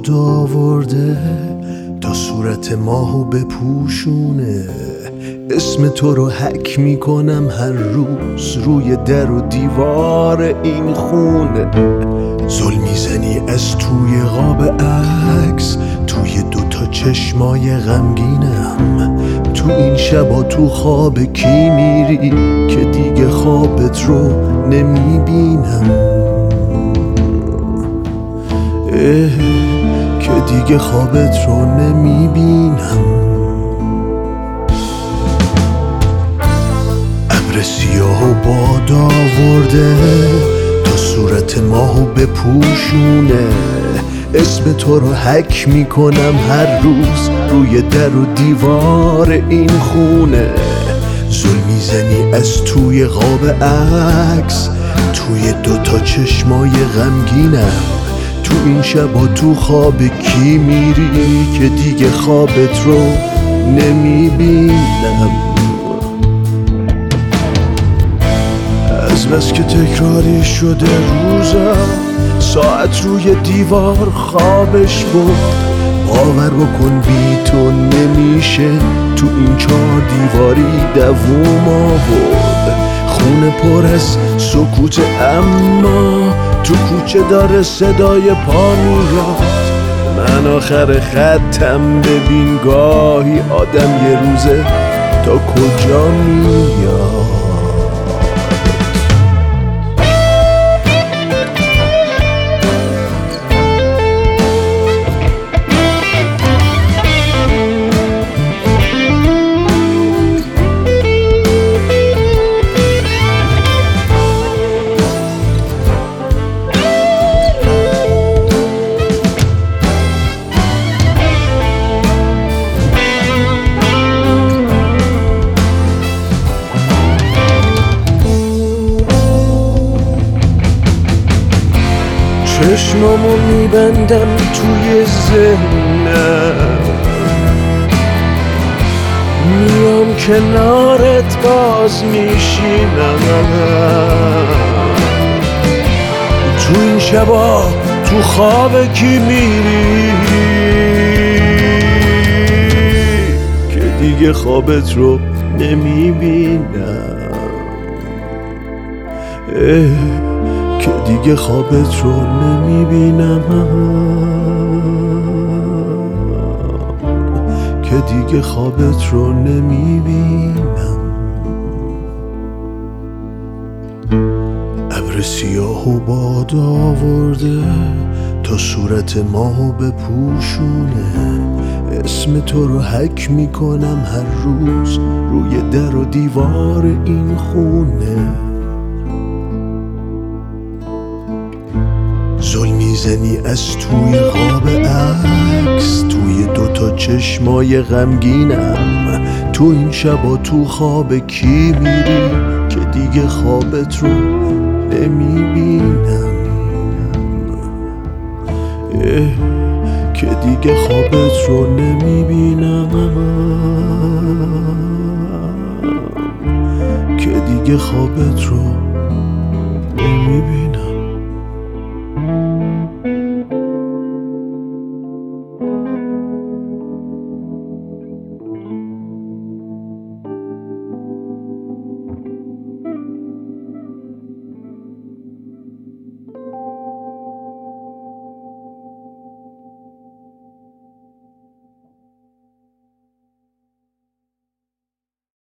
باد آورده تا صورت ماهو بپوشونه. اسم تو رو حک میکنم هر روز روی در و دیوار این خونه. زل میزنی از توی قاب عکس، توی دوتا چشمای غمگینم. تو این شبا تو خواب کی میری که دیگه خوابت رو نمیبینم؟ که دیگه خوابت رو نمیبینم. ابر سیاه و باد آورده تا صورت ماهو بپوشونه. اسم تو رو حک میکنم هر روز روی در و دیوار این خونه. زل میزنی از توی قاب عکس، توی دوتا چشمای غمگینم. تو این شبا تو خواب کی میری که دیگه خوابت رو نمیبینم؟ از بس که تکراری شده روزم، ساعت روی دیوار خوابش برد. باور بکن بی تو نمیشه تو این 4 دیواری دووم آورد. خونه پر از سکوت اما تو کوچه داره صدای پا میاد. من آخر خطم ببین گاهی آدم یه روزه تا کجا میاد. چشمامو میبندم توی ذهنم، میام کنارت باز میشینم. تو این شبا تو خواب کی میری که دیگه خوابت رو نمیبینم؟ که دیگه خوابت رو نمیبینم. که دیگه خوابت رو نمیبینم. ابر سیاه و باد آورده تا صورت ماهو بپوشونه. اسم تو رو حک میکنم هر روز روی در و دیوار این خونه. زل میزنی از توی قاب عکس، توی دوتا چشمای غمگینم. تو این شبا تو خواب کی میری که دیگه خوابت رو نمیبینم؟ که دیگه خوابت رو نمیبینم. که دیگه خوابت رو